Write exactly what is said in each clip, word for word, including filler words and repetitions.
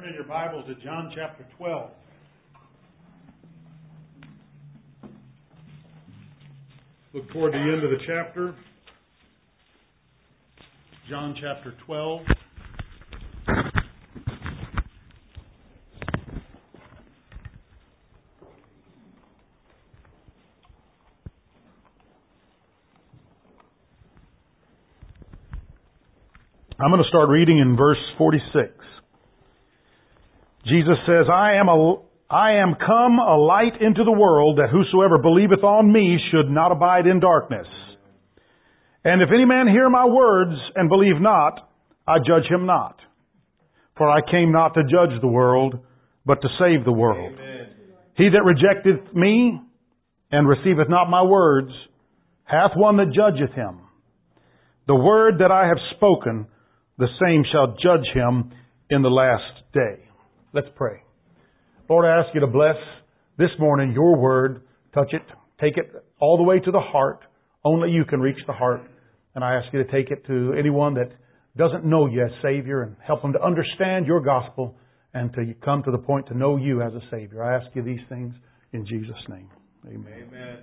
Turn in your Bibles to John chapter twelve. Look toward the end of the chapter. John chapter twelve. I'm going to start reading in verse forty-six. Jesus says, I am a, I am come a light into the world, that whosoever believeth on me should not abide in darkness. And if any man hear my words and believe not, I judge him not. For I came not to judge the world, but to save the world. Amen. He that rejecteth me and receiveth not my words hath one that judgeth him. The word that I have spoken, the same shall judge him in the last day. Let's pray. Lord, I ask you to bless this morning your word. Touch it. Take it all the way to the heart. Only you can reach the heart. And I ask you to take it to anyone that doesn't know you as Savior and help them to understand your gospel and to come to the point to know you as a Savior. I ask you these things in Jesus' name. Amen. Amen.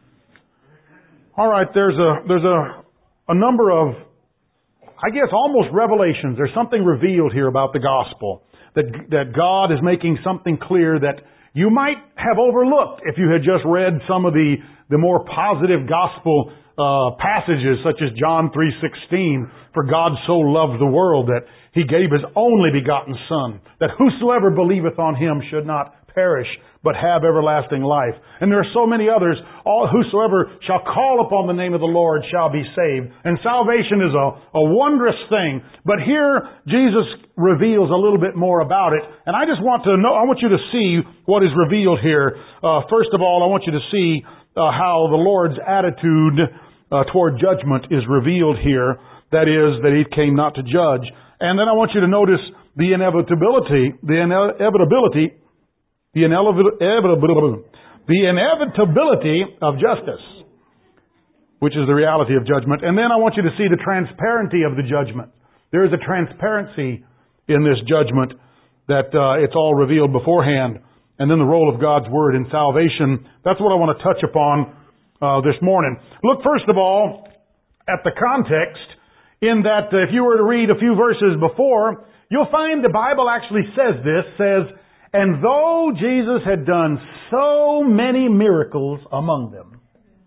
All right, there's a there's a a number of, I guess, almost revelations. There's something revealed here about the gospel. That, that God is making something clear that you might have overlooked if you had just read some of the, the more positive gospel uh, passages, such as John three sixteen. For God so loved the world that He gave His only begotten Son, that whosoever believeth on Him should not perish, but have everlasting life. And there are so many others. All whosoever shall call upon the name of the Lord shall be saved. And salvation is a, a wondrous thing. But here, Jesus reveals a little bit more about it. And I just want to know, I want you to see what is revealed here. Uh, first of all, I want you to see uh, how the Lord's attitude uh, toward judgment is revealed here. That is, that He came not to judge. And then I want you to notice the inevitability, the inevitability The inevitability, the inevitability of justice, which is the reality of judgment. And then I want you to see the transparency of the judgment. There is a transparency in this judgment that uh, it's all revealed beforehand. And then the role of God's Word in salvation. That's what I want to touch upon uh, this morning. Look, first of all, at the context, in that uh, if you were to read a few verses before, you'll find the Bible actually says this, says, and though Jesus had done so many miracles among them,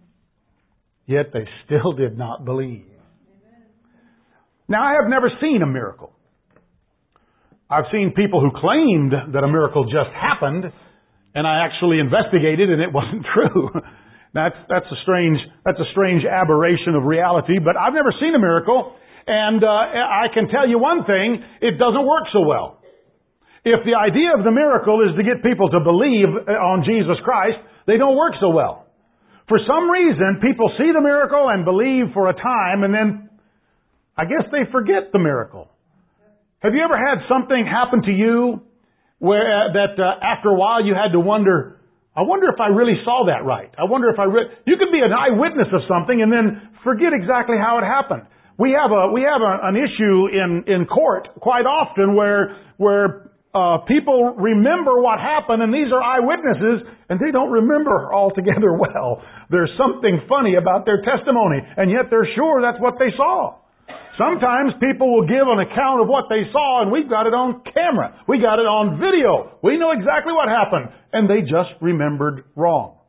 yet they still did not believe. Now, I have never seen a miracle. I've seen people who claimed that a miracle just happened, and I actually investigated, and it wasn't true. That's that's a strange that's a strange aberration of reality. But I've never seen a miracle, and uh, I can tell you one thing: it doesn't work so well. If the idea of the miracle is to get people to believe on Jesus Christ, they don't work so well. For some reason, people see the miracle and believe for a time, and then I guess they forget the miracle. Have you ever had something happen to you where uh, that uh, after a while you had to wonder, I wonder if I really saw that right. I wonder if I re-. You could be an eyewitness of something and then forget exactly how it happened. We have a we have a, an issue in in court quite often where where Uh, people remember what happened, and these are eyewitnesses, and they don't remember altogether well. There's something funny about their testimony, and yet they're sure that's what they saw. Sometimes people will give an account of what they saw, and we've got it on camera. We got it on video. We know exactly what happened, and they just remembered wrong.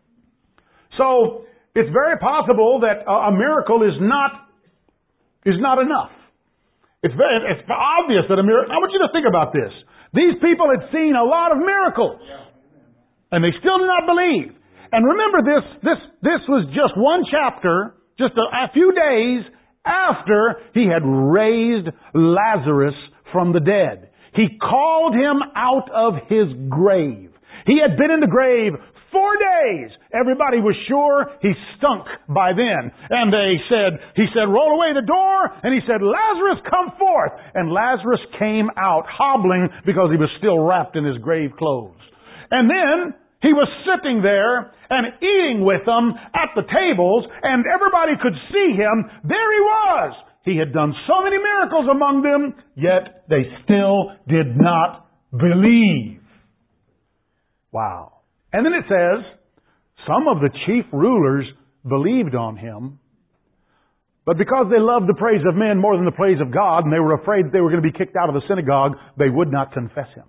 So, it's very possible that a miracle is not, is not enough. It's very, it's obvious that a miracle. I want you to think about this. These people had seen a lot of miracles, and they still did not believe. And remember this, this, this was just one chapter, just a, a few days after He had raised Lazarus from the dead. He called him out of his grave. He had been in the grave Four days. Everybody was sure he stunk by then. And they said, he said, roll away the door. And he said, Lazarus, come forth. And Lazarus came out hobbling because he was still wrapped in his grave clothes. And then he was sitting there and eating with them at the tables, and everybody could see him. There he was. He had done so many miracles among them, yet they still did not believe. Wow. And then it says, some of the chief rulers believed on Him, but because they loved the praise of men more than the praise of God, and they were afraid that they were going to be kicked out of the synagogue, they would not confess Him.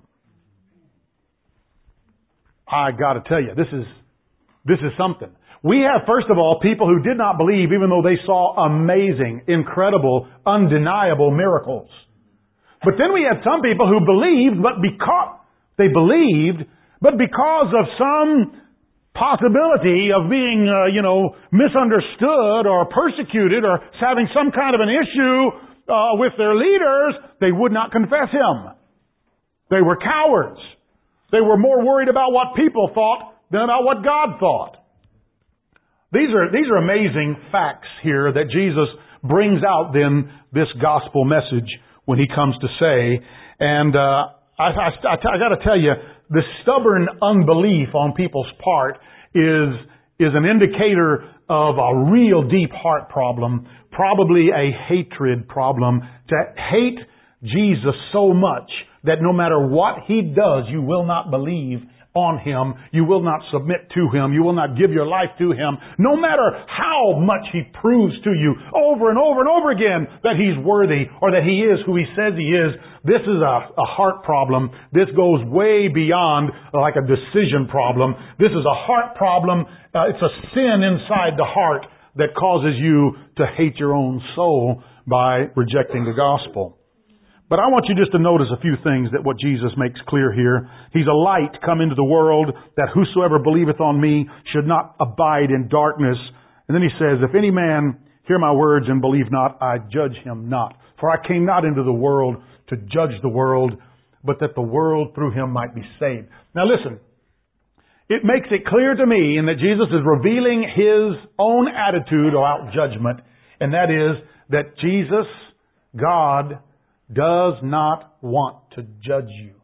I got to tell you, this is, this is something. We have, first of all, people who did not believe even though they saw amazing, incredible, undeniable miracles. But then we had some people who believed, but because they believed, but because of some possibility of being, uh, you know, misunderstood or persecuted or having some kind of an issue uh, with their leaders, they would not confess Him. They were cowards. They were more worried about what people thought than about what God thought. These are, these are amazing facts here that Jesus brings out then this gospel message when He comes to say. And uh, I, I, I, I got to tell you, the stubborn unbelief on people's part is, is an indicator of a real deep heart problem, probably a hatred problem. To hate Jesus so much that no matter what He does, you will not believe on Him. You will not submit to Him. You will not give your life to Him. No matter how much He proves to you over and over and over again that He's worthy or that He is who He says He is. This is a, a heart problem. This goes way beyond like a decision problem. This is a heart problem. Uh, it's a sin inside the heart that causes you to hate your own soul by rejecting the gospel. But I want you just to notice a few things that what Jesus makes clear here. He's a light come into the world, that whosoever believeth on me should not abide in darkness. And then He says, if any man hear my words and believe not, I judge him not. For I came not into the world to judge the world, but that the world through Him might be saved. Now listen, it makes it clear to me in that Jesus is revealing His own attitude about judgment, and that is that Jesus, God, does not want to judge you.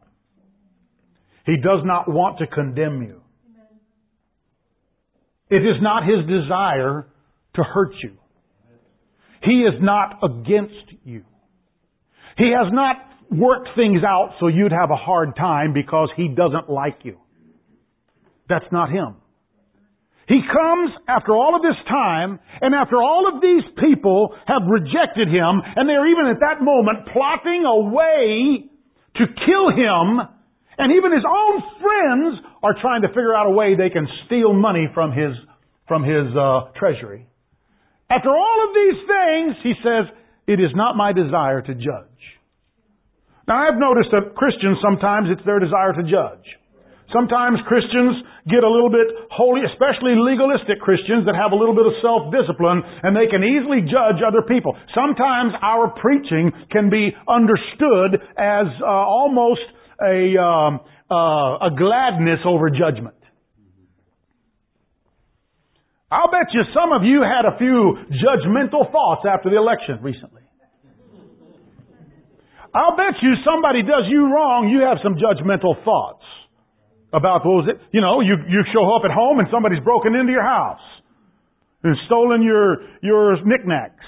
He does not want to condemn you. It is not His desire to hurt you. He is not against you. He has not worked things out so you'd have a hard time because He doesn't like you. That's not Him. He comes after all of this time, and after all of these people have rejected Him, and they're even at that moment plotting a way to kill Him, and even His own friends are trying to figure out a way they can steal money from His, from his uh, treasury. After all of these things, He says, it is not my desire to judge. Now I've noticed that Christians, sometimes it's their desire to judge. Sometimes Christians get a little bit holy, especially legalistic Christians that have a little bit of self-discipline, and they can easily judge other people. Sometimes our preaching can be understood as uh, almost a, um, uh, a gladness over judgment. I'll bet you some of you had a few judgmental thoughts after the election recently. I'll bet you somebody does you wrong, you have some judgmental thoughts. About what was it? You know, you, you show up at home and somebody's broken into your house and stolen your, your knickknacks.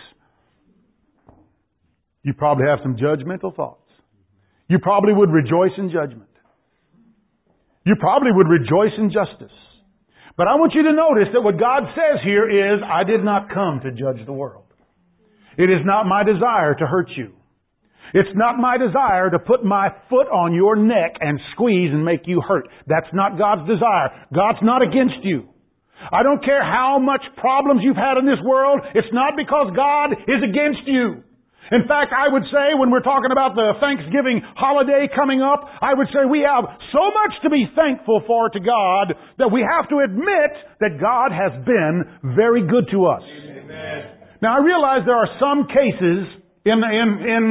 You probably have some judgmental thoughts. You probably would rejoice in judgment. You probably would rejoice in justice. But I want you to notice that what God says here is, I did not come to judge the world. It is not my desire to hurt you. It's not my desire to put my foot on your neck and squeeze and make you hurt. That's not God's desire. God's not against you. I don't care how much problems you've had in this world. It's not because God is against you. In fact, I would say when we're talking about the Thanksgiving holiday coming up, I would say we have so much to be thankful for to God that we have to admit that God has been very good to us. Amen. Now I realize there are some cases in, in, in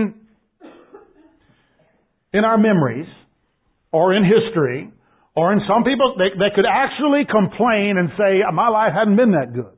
in our memories, or in history, or in some people, they, they could actually complain and say, my life hadn't been that good.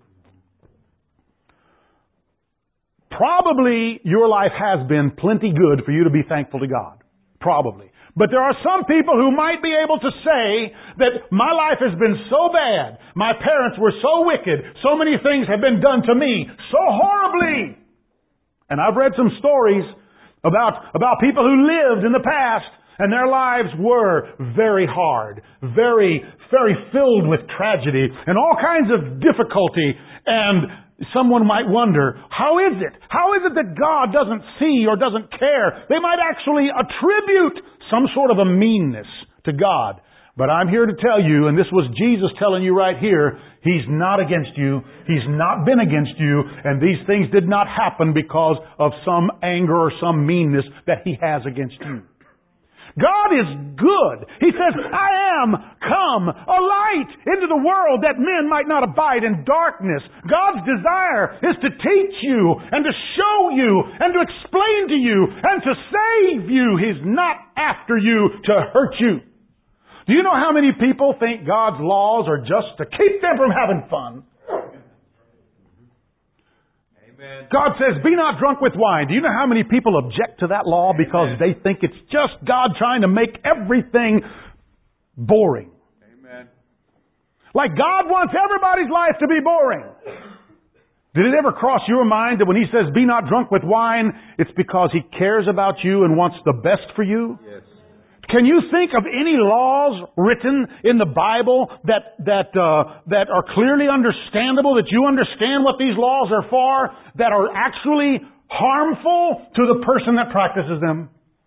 Probably your life has been plenty good for you to be thankful to God. Probably. But there are some people who might be able to say that my life has been so bad, my parents were so wicked, so many things have been done to me so horribly. And I've read some stories About, about people who lived in the past And their lives were very hard, very, very filled with tragedy and all kinds of difficulty. And someone might wonder, how is it? How is it that God doesn't see or doesn't care? They might actually attribute some sort of a meanness to God. But I'm here to tell you, and this was Jesus telling you right here, He's not against you. He's not been against you. And these things did not happen because of some anger or some meanness that He has against you. God is good. He says, I am come a light into the world that men might not abide in darkness. God's desire is to teach you and to show you and to explain to you and to save you. He's not after you to hurt you. Do you know how many people think God's laws are just to keep them from having fun? God says, be not drunk with wine. Do you know how many people object to that law because Amen. They think it's just God trying to make everything boring? Amen. Like God wants everybody's life to be boring. Did it ever cross your mind that when He says, be not drunk with wine, it's because He cares about you and wants the best for you? Yes. Can you think of any laws written in the Bible that that uh, that are clearly understandable, that you understand what these laws are for, that are actually harmful to the person that practices them?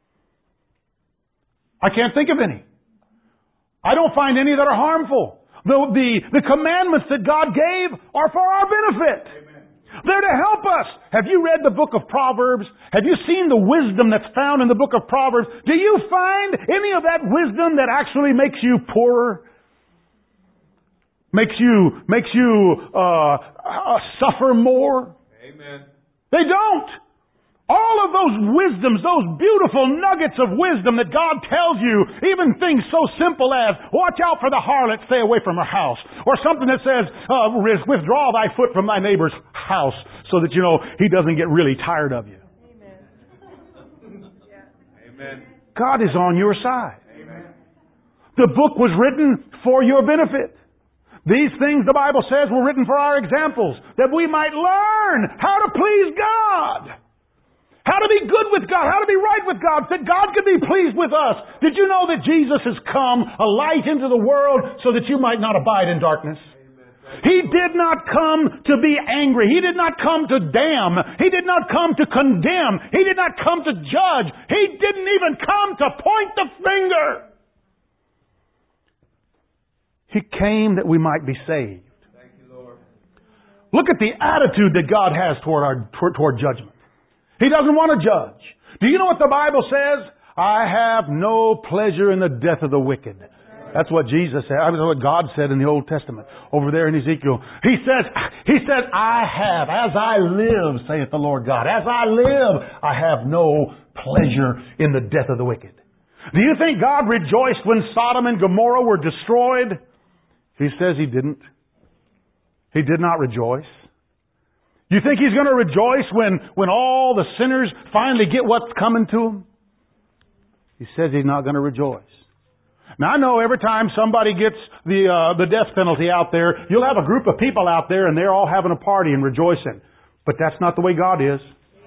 I can't think of any. I don't find any that are harmful. The the, the commandments that God gave are for our benefit. Amen. They're to help us. Have you read the book of Proverbs? Have you seen the wisdom that's found in the book of Proverbs? Do you find any of that wisdom that actually makes you poorer? Makes you, makes you, uh, uh suffer more? Amen. They don't. All of those wisdoms, those beautiful nuggets of wisdom that God tells you, even things so simple as, watch out for the harlot, stay away from her house. Or something that says, uh, withdraw thy foot from thy neighbor's house, so that you know he doesn't get really tired of you. Amen. Amen. God is on your side. Amen. The book was written for your benefit. These things, the Bible says, were written for our examples, that we might learn how to please God. How to be good with God, how to be right with God, that God could be pleased with us. Did you know that Jesus has come a light into the world so that you might not abide in darkness? He did not come to be angry. He did not come to damn. He did not come to condemn. He did not come to judge. He didn't even come to point the finger. He came that we might be saved. Thank you, Lord. Look at the attitude that God has toward our toward, toward judgment. He doesn't want to judge. Do you know what the Bible says? I have no pleasure in the death of the wicked. That's what Jesus said. I mean, that's what God said in the Old Testament. Over there in Ezekiel. He says, He said, I have, as I live, saith the Lord God. As I live, I have no pleasure in the death of the wicked. Do you think God rejoiced when Sodom and Gomorrah were destroyed? He says He didn't. He did not rejoice. You think He's going to rejoice when, when all the sinners finally get what's coming to them? He says He's not going to rejoice. Now I know every time somebody gets the uh, the death penalty out there, you'll have a group of people out there and they're all having a party and rejoicing. But that's not the way God is.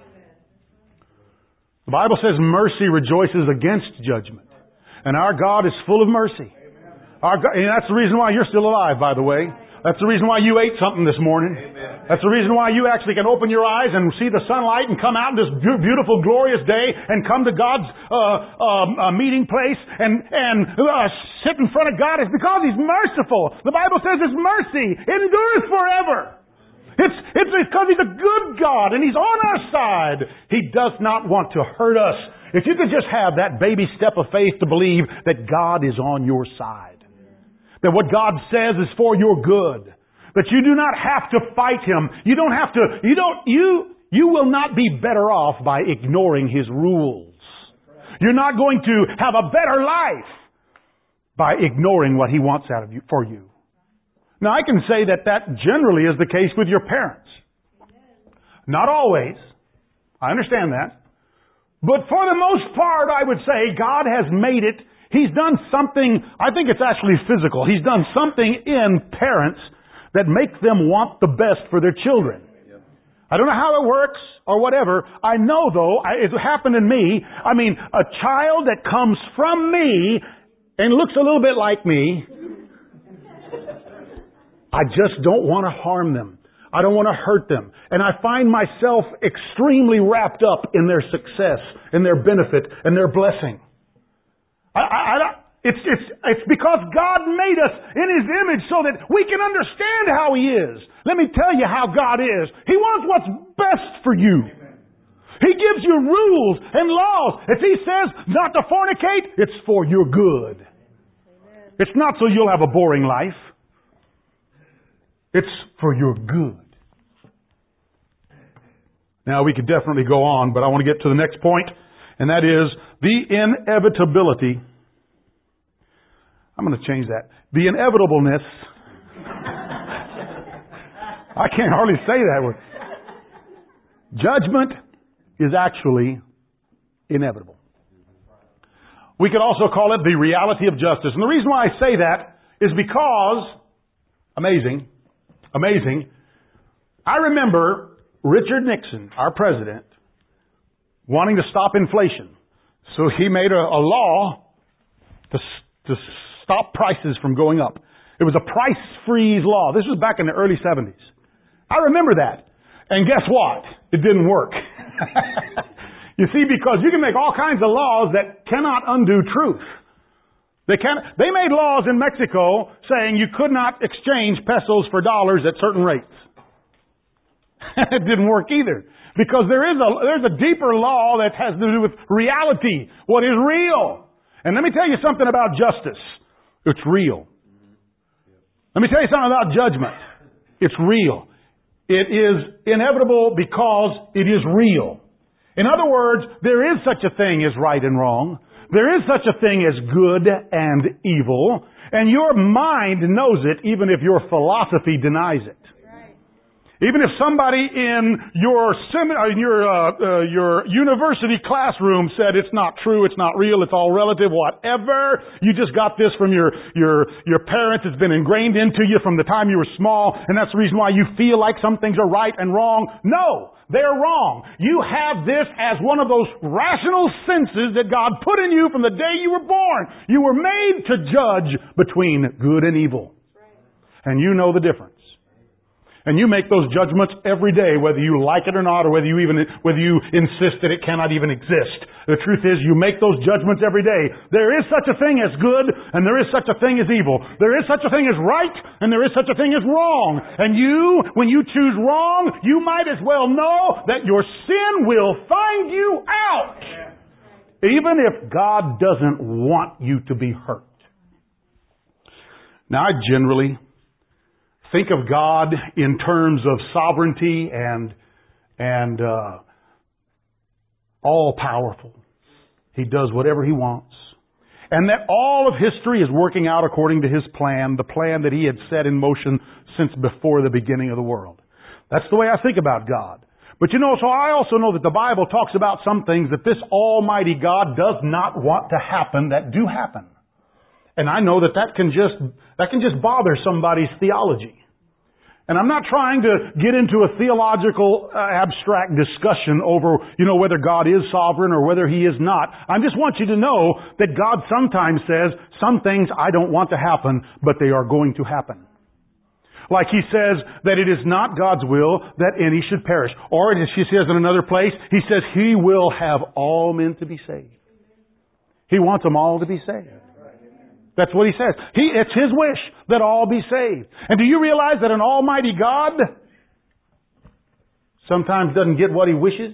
The Bible says mercy rejoices against judgment. And our God is full of mercy. Our God, and that's the reason why you're still alive, by the way. That's the reason why you ate something this morning. Amen. That's the reason why you actually can open your eyes and see the sunlight and come out in this beautiful, glorious day and come to God's uh, uh, uh, meeting place and, and uh, sit in front of God. It's because He's merciful. The Bible says His mercy endures forever. It's, it's because He's a good God and He's on our side. He does not want to hurt us. If you could just have that baby step of faith to believe that God is on your side. That what God says is for your good. That you do not have to fight Him. You don't have to, you don't, you, you will not be better off by ignoring His rules. You're not going to have a better life by ignoring what He wants out of you, for you. Now I can say that that generally is the case with your parents. Not always. I understand that. But for the most part, I would say God has made it. He's done something, I think it's actually physical. He's done something in parents that make them want the best for their children. I don't know how it works or whatever. I know though, I, it happened in me. I mean, a child that comes from me and looks a little bit like me, I just don't want to harm them. I don't want to hurt them. And I find myself extremely wrapped up in their success, in their benefit, and their blessing. I, I, I, it's, it's, it's because God made us in His image so that we can understand how He is. Let me tell you how God is. He wants what's best for you. He gives you rules and laws. If He says not to fornicate, it's for your good. It's not so you'll have a boring life. It's for your good. Now, we could definitely go on, but I want to get to the next point, and that is the inevitability. I'm going to change that. The inevitableness. I can't hardly say that word. Judgment is actually inevitable. We could also call it the reality of justice. And the reason why I say that is because, amazing, amazing, I remember Richard Nixon, our president, wanting to stop inflation. So he made a, a law to, to stop prices from going up. It was a price freeze law. This was back in the early seventies. I remember that. And guess what? It didn't work. You see, because you can make all kinds of laws that cannot undo truth. They can they made laws in Mexico saying you could not exchange pesos for dollars at certain rates. It didn't work either. Because there is a there's a deeper law that has to do with reality, what is real. And let me tell you something about justice. It's real. Let me tell you something about judgment. It's real. It is inevitable because it is real. In other words, there is such a thing as right and wrong. There is such a thing as good and evil. And your mind knows it even if your philosophy denies it. Even if somebody in your sem- in your uh, uh, your university classroom said it's not true, it's not real, it's all relative, whatever, you just got this from your your your parents. It's been ingrained into you from the time you were small, and that's the reason why you feel like some things are right and wrong. No, they're wrong. You have this as one of those rational senses that God put in you from the day you were born. You were made to judge between good and evil, and you know the difference. And you make those judgments every day, whether you like it or not, or whether you even, whether you insist that it cannot even exist. The truth is, you make those judgments every day. There is such a thing as good, and there is such a thing as evil. There is such a thing as right, and there is such a thing as wrong. And you, when you choose wrong, you might as well know that your sin will find you out. Even if God doesn't want you to be hurt. Now, I generally think of God in terms of sovereignty and and uh, all powerful. He does whatever He wants. And that all of history is working out according to His plan, the plan that He had set in motion since before the beginning of the world. That's the way I think about God. But you know, so I also know that the Bible talks about some things that this Almighty God does not want to happen that do happen. And I know that that can just, that can just bother somebody's theology. And I'm not trying to get into a theological uh, abstract discussion over, you know, whether God is sovereign or whether He is not. I just want you to know that God sometimes says, some things I don't want to happen, but they are going to happen. Like He says that it is not God's will that any should perish. Or as He says in another place, He says He will have all men to be saved. He wants them all to be saved. That's what He says. He, it's His wish that all be saved. And do you realize that an almighty God sometimes doesn't get what He wishes?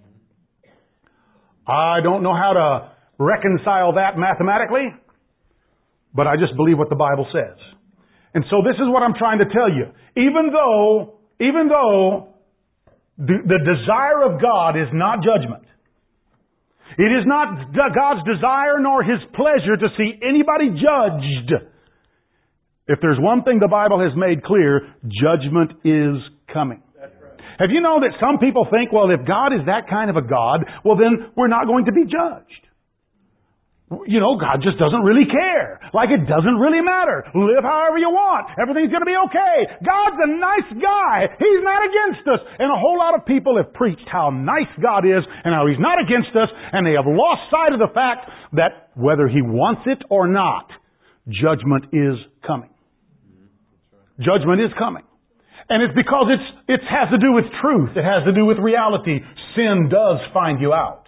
I don't know how to reconcile that mathematically, but I just believe what the Bible says. And so this is what I'm trying to tell you. Even though, even though the, the desire of God is not judgment, it is not God's desire nor His pleasure to see anybody judged. If there's one thing the Bible has made clear, judgment is coming. That's right. Have you known that some people think, well, if God is that kind of a God, well then we're not going to be judged. You know, God just doesn't really care. Like it doesn't really matter. Live however you want. Everything's going to be okay. God's a nice guy. He's not against us. And a whole lot of people have preached how nice God is and how He's not against us, and they have lost sight of the fact that whether He wants it or not, judgment is coming. Judgment is coming. And it's because it's, it has to do with truth. It has to do with reality. Sin does find you out.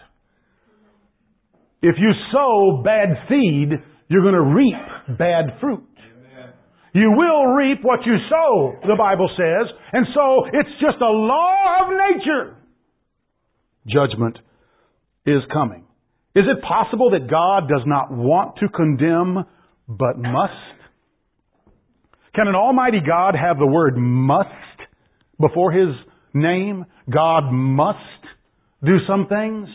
If you sow bad seed, you're going to reap bad fruit. Amen. You will reap what you sow, the Bible says. And so it's just a law of nature. Judgment is coming. Is it possible that God does not want to condemn, but must? Can an almighty God have the word must before His name? God must do some things?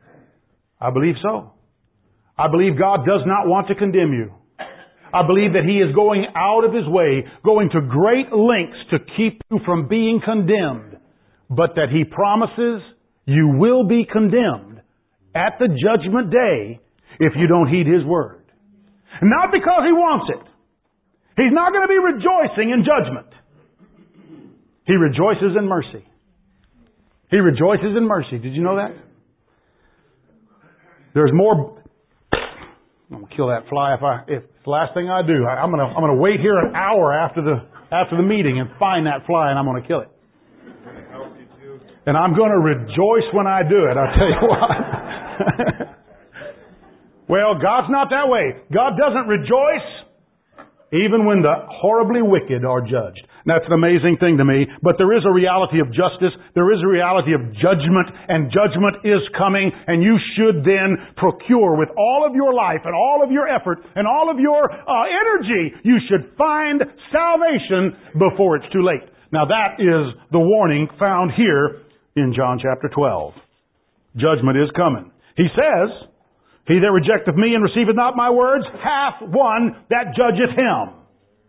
I believe so. I believe God does not want to condemn you. I believe that He is going out of His way, going to great lengths to keep you from being condemned, but that He promises you will be condemned at the judgment day if you don't heed His word. Not because He wants it. He's not going to be rejoicing in judgment. He rejoices in mercy. He rejoices in mercy. Did you know that? There's more... I'm gonna kill that fly if I if it's the last thing I do. I, I'm gonna I'm gonna wait here an hour after the after the meeting and find that fly and I'm gonna kill it. And I'm gonna rejoice when I do it. I'll tell you what. Well, God's not that way. God doesn't rejoice even when the horribly wicked are judged. That's an amazing thing to me. But there is a reality of justice. There is a reality of judgment. And judgment is coming. And you should then procure with all of your life and all of your effort and all of your uh, energy, you should find salvation before it's too late. Now that is the warning found here in John chapter twelve. Judgment is coming. He says, He that rejecteth me and receiveth not my words hath one that judgeth him.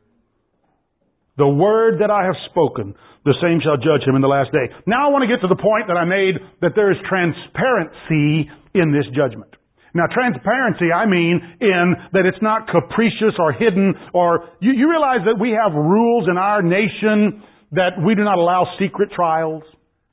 The word that I have spoken, the same shall judge him in the last day. Now I want to get to the point that I made, that there is transparency in this judgment. Now transparency, I mean in that it's not capricious or hidden, or you, you realize that we have rules in our nation that we do not allow secret trials.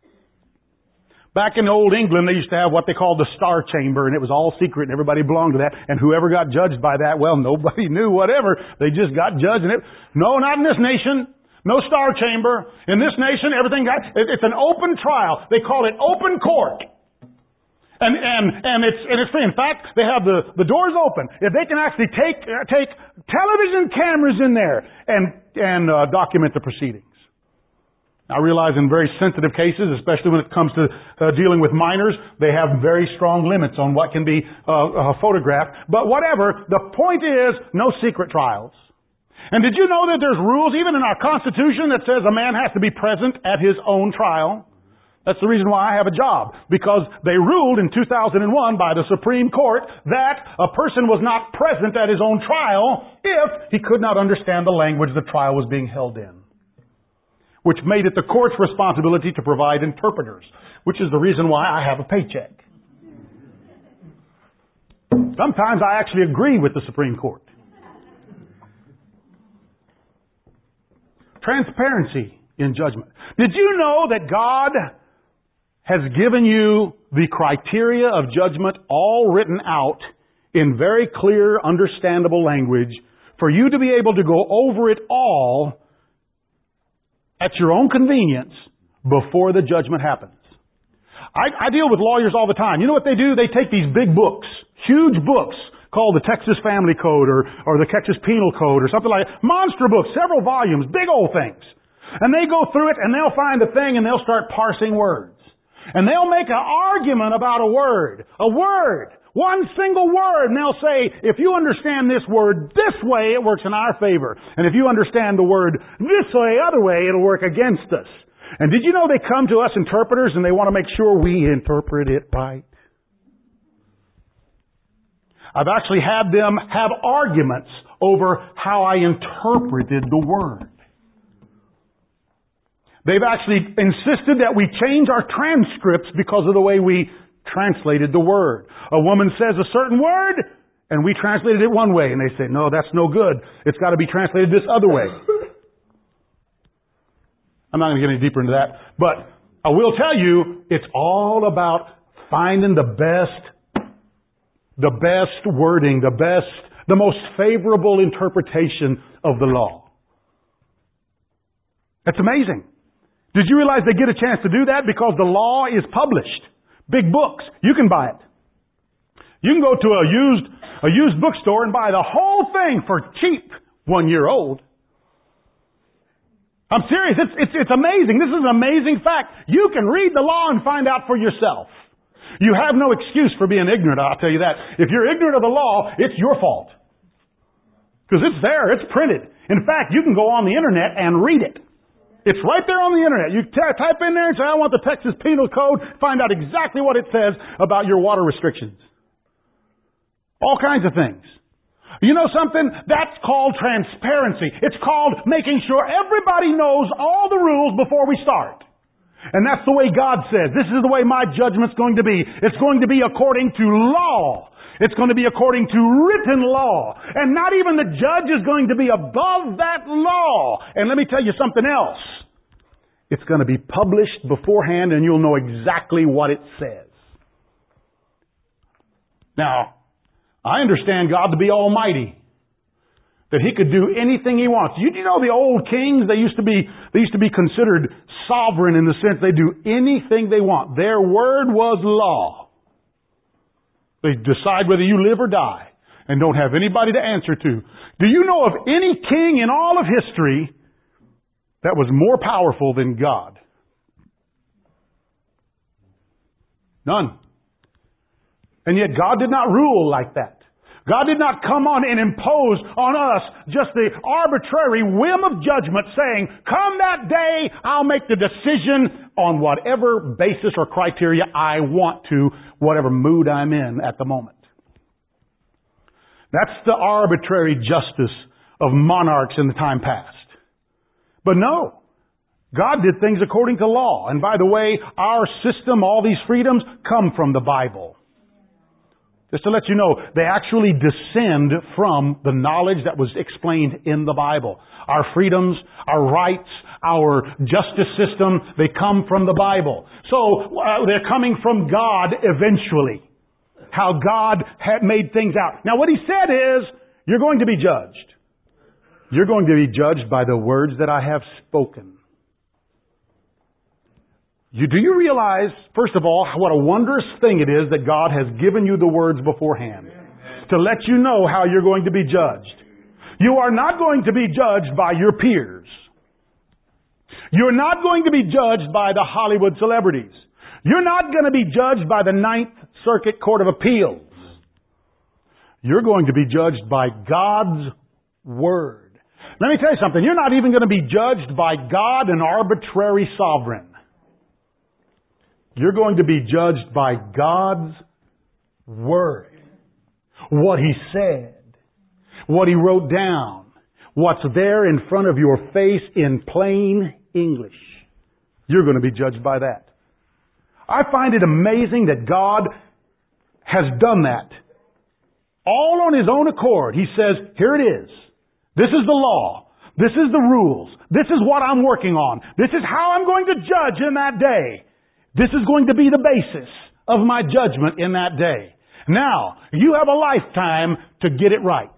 Back in Old England, they used to have what they called the Star Chamber, and it was all secret, and everybody belonged to that. And whoever got judged by that, well, nobody knew whatever. They just got judged. And it, no, not in this nation. No Star Chamber. In this nation, everything got, it, it's an open trial. They call it open court. And, and, and it's, and it's free. In fact, they have the, the doors open. If they can actually take, uh, take television cameras in there and, and, uh, document the proceedings. I realize in very sensitive cases, especially when it comes to uh, dealing with minors, they have very strong limits on what can be uh, uh, photographed. But whatever, the point is, no secret trials. And did you know that there's rules even in our Constitution that says a man has to be present at his own trial? That's the reason why I have a job. Because they ruled in two thousand one by the Supreme Court that a person was not present at his own trial if he could not understand the language the trial was being held in. Which made it the court's responsibility to provide interpreters, which is the reason why I have a paycheck. Sometimes I actually agree with the Supreme Court. Transparency in judgment. Did you know that God has given you the criteria of judgment all written out in very clear, understandable language for you to be able to go over it all at your own convenience before the judgment happens? I, I deal with lawyers all the time. You know what they do? They take these big books, huge books, called the Texas Family Code or, or the Texas Penal Code or something like that. Monster books, several volumes, big old things. And they go through it and they'll find a thing and they'll start parsing words. And they'll make an argument about a word. A word. One single word, and they'll say, if you understand this word this way, it works in our favor. And if you understand the word this way, other way, it'll work against us. And did you know they come to us interpreters and they want to make sure we interpret it right? I've actually had them have arguments over how I interpreted the word. They've actually insisted that we change our transcripts because of the way we translated the word. A woman says a certain word, And we translated it one way, and they say, no, that's no good. It's got to be translated this other way. I'm not going to get any deeper into that. But I will tell you, it's all about finding the best, the best wording, the best, the most favorable interpretation of the law. That's amazing. Did you realize they get a chance to do that? Because the law is published. Big books. You can buy it. You can go to a used, a used bookstore and buy the whole thing for cheap, one year old. I'm serious. It's, it's, it's amazing. This is an amazing fact. You can read the law and find out for yourself. You have no excuse for being ignorant, I'll tell you that. If you're ignorant of the law, it's your fault. Because it's there. It's printed. In fact, you can go on the internet and read it. It's right there on the internet. You t- type in there and say, I want the Texas Penal Code. Find out exactly what it says about your water restrictions. All kinds of things. You know something? That's called transparency. It's called making sure everybody knows all the rules before we start. And that's the way God says. This is the way my judgment's going to be. It's going to be according to law. It's going to be according to written law. And not even the judge is going to be above that law. And let me tell you something else. It's going to be published beforehand and you'll know exactly what it says. Now, I understand God to be almighty. That He could do anything He wants. You, you know the old kings, they used to be, they used to be considered sovereign in the sense they do anything they want. Their word was law. They decide whether you live or die and don't have anybody to answer to. Do you know of any king in all of history that was more powerful than God? None. And yet God did not rule like that. God did not come on and impose on us just the arbitrary whim of judgment saying, come that day, I'll make the decision on whatever basis or criteria I want to, whatever mood I'm in at the moment. That's the arbitrary justice of monarchs in the time past. But no, God did things according to law. And by the way, our system, all these freedoms, come from the Bible. Just to let you know, they actually descend from the knowledge that was explained in the Bible. Our freedoms, our rights, our justice system, they come from the Bible. So uh, they're coming from God eventually. How God had made things out. Now what He said is, you're going to be judged. You're going to be judged by the words that I have spoken. You, do you realize, first of all, what a wondrous thing it is that God has given you the words beforehand to let you know how you're going to be judged. You are not going to be judged by your peers. You're not going to be judged by the Hollywood celebrities. You're not going to be judged by the Ninth Circuit Court of Appeals. You're going to be judged by God's Word. Let me tell you something. You're not even going to be judged by God, an arbitrary sovereign. You're going to be judged by God's Word. What He said. What He wrote down. What's there in front of your face in plain English. You're going to be judged by that. I find it amazing that God has done that. All on His own accord. He says, here it is. This is the law. This is the rules. This is what I'm working on. This is how I'm going to judge in that day. This is going to be the basis of my judgment in that day. Now, you have a lifetime to get it right.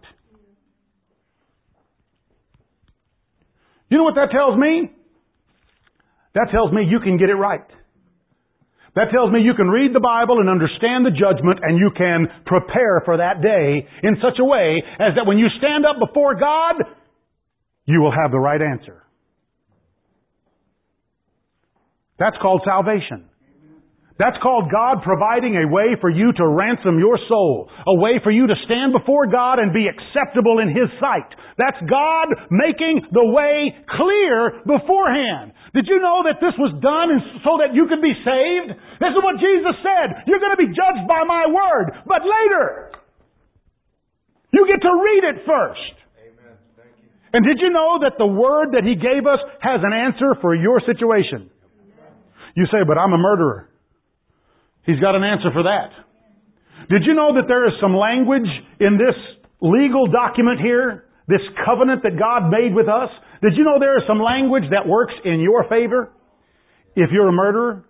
You know what that tells me? That tells me you can get it right. That tells me you can read the Bible and understand the judgment and you can prepare for that day in such a way as that when you stand up before God, you will have the right answer. That's called salvation. That's called God providing a way for you to ransom your soul. A way for you to stand before God and be acceptable in His sight. That's God making the way clear beforehand. Did you know that this was done so that you could be saved? This is what Jesus said. You're going to be judged by my word. But later, you get to read it first. Amen. Thank you. And did you know that the word that He gave us has an answer for your situation? You say, but I'm a murderer. He's got an answer for that. Did you know that there is some language in this legal document here, this covenant that God made with us? Did you know there is some language that works in your favor if you're a murderer?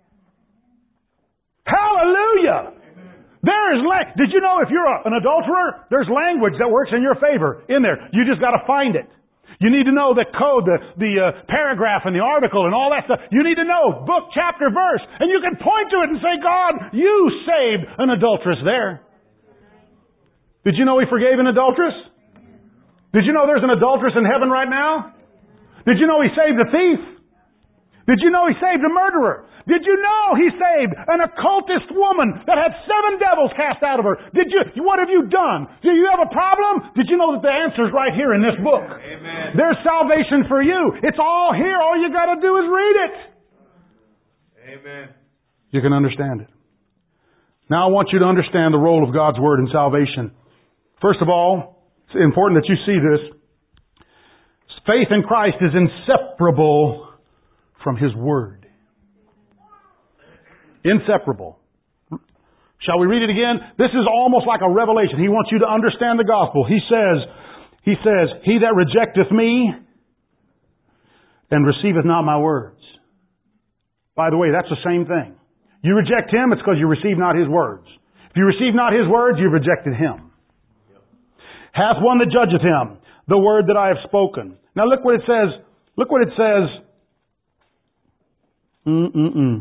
Hallelujah! There is la- Did you know if you're a, an adulterer, there's language that works in your favor in there. You just got to find it. You need to know the code, the, the uh, paragraph and the article and all that stuff. You need to know book, chapter, verse. And you can point to it and say, God, you saved an adulteress there. Did you know He forgave an adulteress? Did you know there's an adulteress in heaven right now? Did you know He saved a thief? Did you know He saved a murderer? Did you know He saved an occultist woman that had seven devils cast out of her? Did you? What have you done? Do you have a problem? Did you know that the answer is right here in this book? Amen. There's salvation for you. It's all here. All you got to do is read it. Amen. You can understand it. Now I want you to understand the role of God's Word in salvation. First of all, it's important that you see this. Faith in Christ is inseparable from His Word. Inseparable. Shall we read it again? This is almost like a revelation. He wants you to understand the gospel. He says, He says, He that rejecteth me and receiveth not my words. By the way, that's the same thing. You reject Him, it's because you receive not His words. If you receive not His words, you've rejected Him. Hath one that judgeth him, the word that I have spoken. Now look what it says. Look what it says. Mm-mm-mm.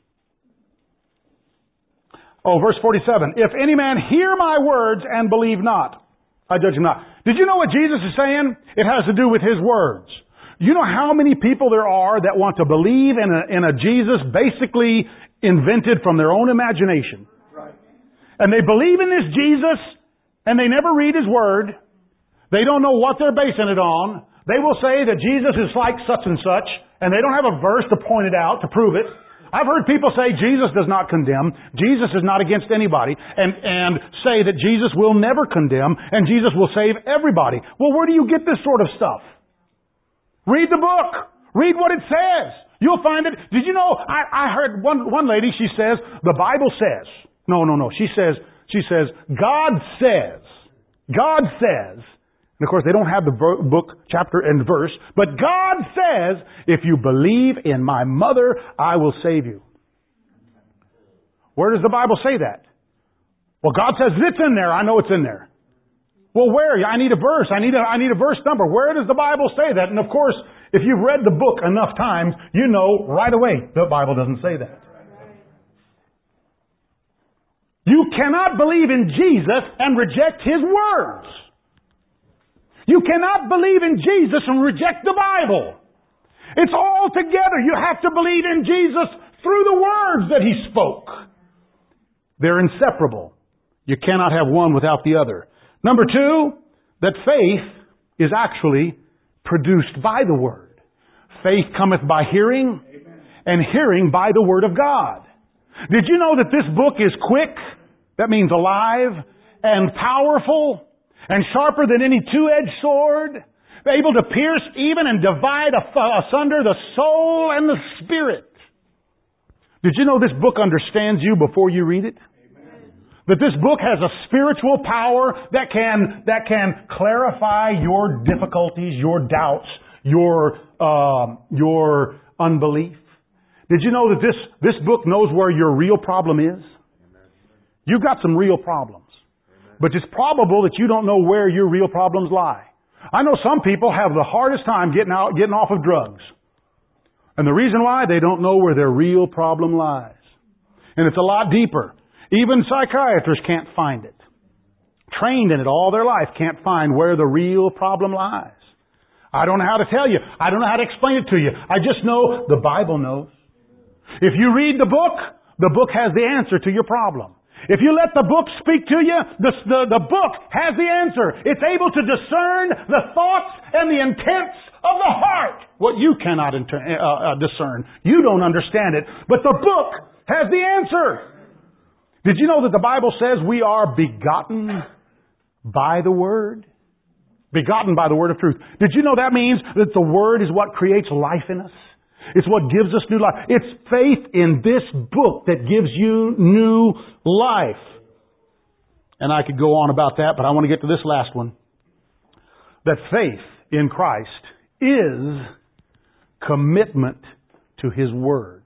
Oh, verse forty-seven. If any man hear my words and believe not, I judge him not. Did you know what Jesus is saying? It has to do with His words. You know how many people there are that want to believe in a, in a Jesus basically invented from their own imagination? Right. And they believe in this Jesus, and they never read His Word. They don't know what they're basing it on. They will say that Jesus is like such and such, and they don't have a verse to point it out, to prove it. I've heard people say Jesus does not condemn, Jesus is not against anybody, and, and say that Jesus will never condemn, and Jesus will save everybody. Well, where do you get this sort of stuff? Read the book. Read what it says. You'll find it. Did you know, I, I heard one, one lady, she says, the Bible says. No, no, no. She says, she says, God says. God says. And of course, they don't have the book, chapter, and verse. But God says, if you believe in my mother, I will save you. Where does the Bible say that? Well, God says it's in there. I know it's in there. Well, where? I need a verse. I need a, I need a verse number. Where does the Bible say that? And of course, if you've read the book enough times, you know right away the Bible doesn't say that. You cannot believe in Jesus and reject His words. You cannot believe in Jesus and reject the Bible. It's all together. You have to believe in Jesus through the words that He spoke. They're inseparable. You cannot have one without the other. Number two, that faith is actually produced by the Word. Faith cometh by hearing, and hearing by the Word of God. Did you know that this book is quick? That means alive and powerful and sharper than any two-edged sword, able to pierce even and divide asunder the soul and the spirit. Did you know this book understands you before you read it? Amen. That this book has a spiritual power that can that can clarify your difficulties, your doubts, your uh, your unbelief. Did you know that this this book knows where your real problem is? You've got some real problems. But it's probable that you don't know where your real problems lie. I know some people have the hardest time getting out, getting off of drugs. And the reason why, they don't know where their real problem lies. And it's a lot deeper. Even psychiatrists can't find it. Trained in it all their life can't find where the real problem lies. I don't know how to tell you. I don't know how to explain it to you. I just know the Bible knows. If you read the book, the book has the answer to your problem. If you let the book speak to you, the, the, the book has the answer. It's able to discern the thoughts and the intents of the heart. What you cannot inter- uh, uh, discern. You don't understand it. But the book has the answer. Did you know that the Bible says we are begotten by the Word? Begotten by the Word of truth. Did you know that means that the Word is what creates life in us? It's what gives us new life. It's faith in this book that gives you new life. And I could go on about that, but I want to get to this last one. That faith in Christ is commitment to His Word.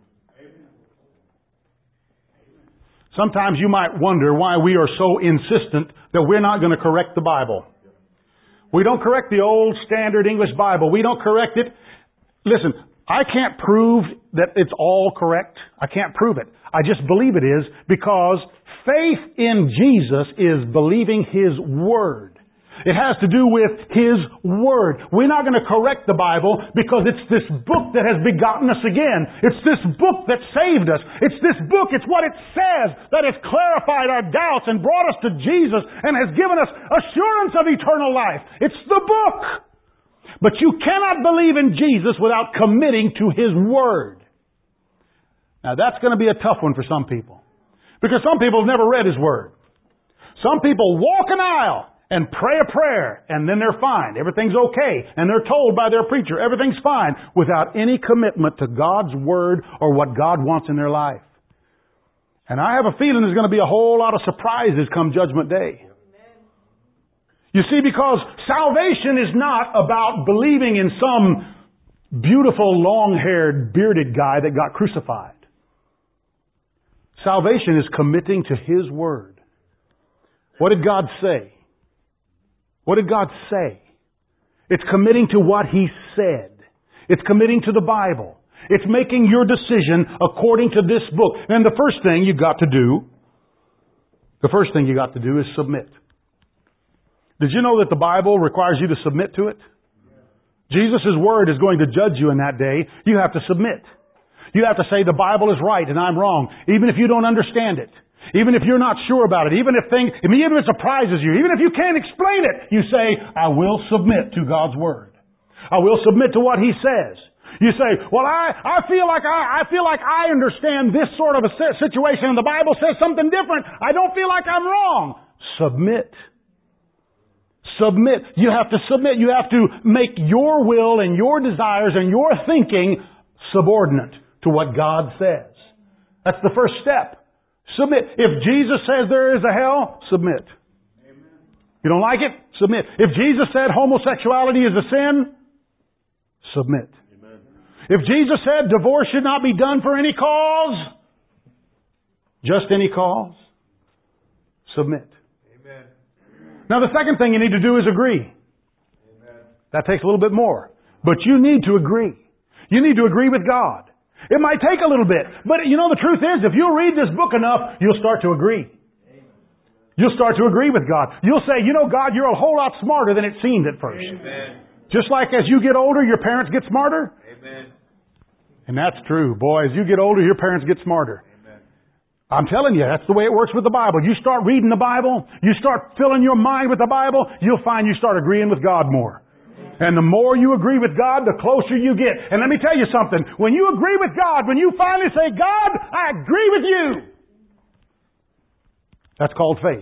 Sometimes you might wonder why we are so insistent that we're not going to correct the Bible. We don't correct the old standard English Bible. We don't correct it. Listen, I can't prove that it's all correct. I can't prove it. I just believe it is because faith in Jesus is believing His Word. It has to do with His Word. We're not going to correct the Bible because it's this book that has begotten us again. It's this book that saved us. It's this book, it's what it says that has clarified our doubts and brought us to Jesus and has given us assurance of eternal life. It's the book. But you cannot believe in Jesus without committing to His Word. Now that's going to be a tough one for some people. Because some people have never read His Word. Some people walk an aisle and pray a prayer, and then they're fine. Everything's okay. And they're told by their preacher, everything's fine, without any commitment to God's Word or what God wants in their life. And I have a feeling there's going to be a whole lot of surprises come Judgment Day. You see, because salvation is not about believing in some beautiful, long-haired, bearded guy that got crucified. Salvation is committing to His Word. What did God say? What did God say? It's committing to what He said. It's committing to the Bible. It's making your decision according to this book. And the first thing you got to do, the first thing you got to do is submit. Did you know that the Bible requires you to submit to it? Jesus' Word is going to judge you in that day. You have to submit. You have to say the Bible is right and I'm wrong, even if you don't understand it. Even if you're not sure about it, even if things, even if it surprises you, even if you can't explain it, you say, I will submit to God's Word. I will submit to what He says. You say, well, I, I feel like I, I feel like I understand this sort of a situation and the Bible says something different. I don't feel like I'm wrong. Submit. Submit. You have to submit. You have to make your will and your desires and your thinking subordinate to what God says. That's the first step. Submit. If Jesus says there is a hell, submit. Amen. You don't like it? Submit. If Jesus said homosexuality is a sin, submit. Amen. If Jesus said divorce should not be done for any cause, just any cause, submit. Amen. Now the second thing you need to do is agree. Amen. That takes a little bit more. But you need to agree. You need to agree with God. It might take a little bit. But you know the truth is, if you'll read this book enough, you'll start to agree. You'll start to agree with God. You'll say, you know, God, you're a whole lot smarter than it seemed at first. Amen. Just like as you get older, your parents get smarter. Amen. And that's true. Boy, as you get older, your parents get smarter. Amen. I'm telling you, that's the way it works with the Bible. You start reading the Bible, you start filling your mind with the Bible, you'll find you start agreeing with God more. And the more you agree with God, the closer you get. And let me tell you something. When you agree with God, when you finally say, God, I agree with you, that's called faith.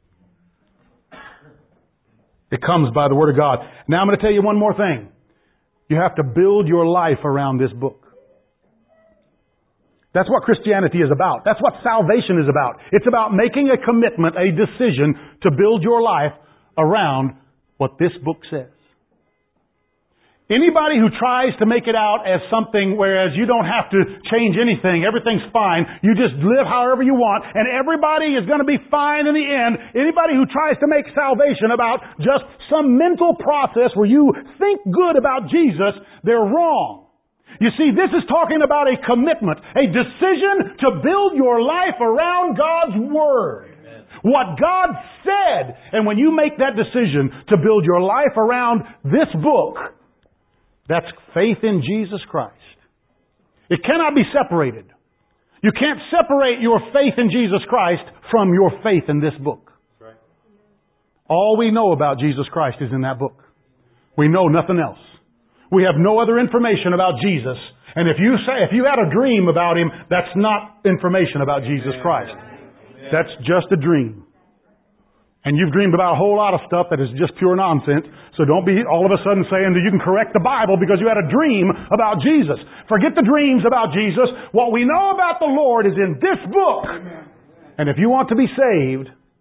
It comes by the Word of God. Now I'm going to tell you one more thing. You have to build your life around this book. That's what Christianity is about. That's what salvation is about. It's about making a commitment, a decision to build your life around what this book says. Anybody who tries to make it out as something whereas you don't have to change anything, everything's fine, you just live however you want, and everybody is going to be fine in the end. Anybody who tries to make salvation about just some mental process where you think good about Jesus, they're wrong. You see, this is talking about a commitment, a decision to build your life around God's Word. Amen. What God said. And when you make that decision to build your life around this book, that's faith in Jesus Christ. It cannot be separated. You can't separate your faith in Jesus Christ from your faith in this book. That's right. All we know about Jesus Christ is in that book. We know nothing else. We have no other information about Jesus. And if you say, if you had a dream about Him, that's not information about Jesus Christ. That's just a dream. And you've dreamed about a whole lot of stuff that is just pure nonsense. So don't be all of a sudden saying that you can correct the Bible because you had a dream about Jesus. Forget the dreams about Jesus. What we know about the Lord is in this book. And if you want to be saved,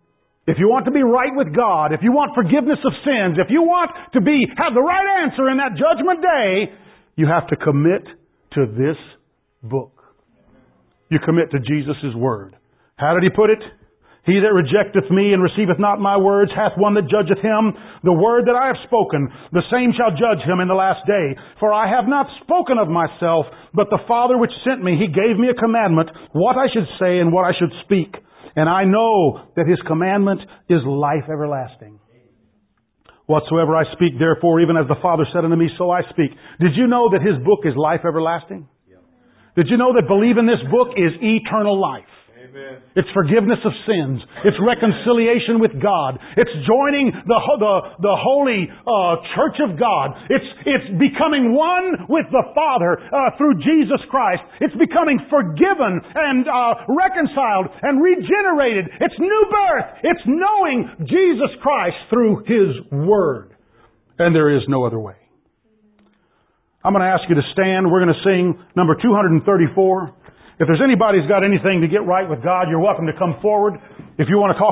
If you want to be right with God, if you want forgiveness of sins, if you want to be, have the right answer in that judgment day, you have to commit to this book. You commit to Jesus' Word. How did He put it? He that rejecteth me and receiveth not my words hath one that judgeth him. The word that I have spoken, the same shall judge him in the last day. For I have not spoken of myself, but the Father which sent me, He gave me a commandment, what I should say and what I should speak. And I know that His commandment is life everlasting. Whatsoever I speak, therefore, even as the Father said unto me, so I speak. Did you know that His book is life everlasting? Did you know that believing this book is eternal life? Amen. It's forgiveness of sins. It's reconciliation with God. It's joining the the, the holy uh, church of God. It's it's becoming one with the Father uh, through Jesus Christ. It's becoming forgiven and uh, reconciled and regenerated. It's new birth. It's knowing Jesus Christ through His Word. And there is no other way. I'm going to ask you to stand. We're going to sing number two thirty-four. If there's anybody who's got anything to get right with God, you're welcome to come forward. If you want to talk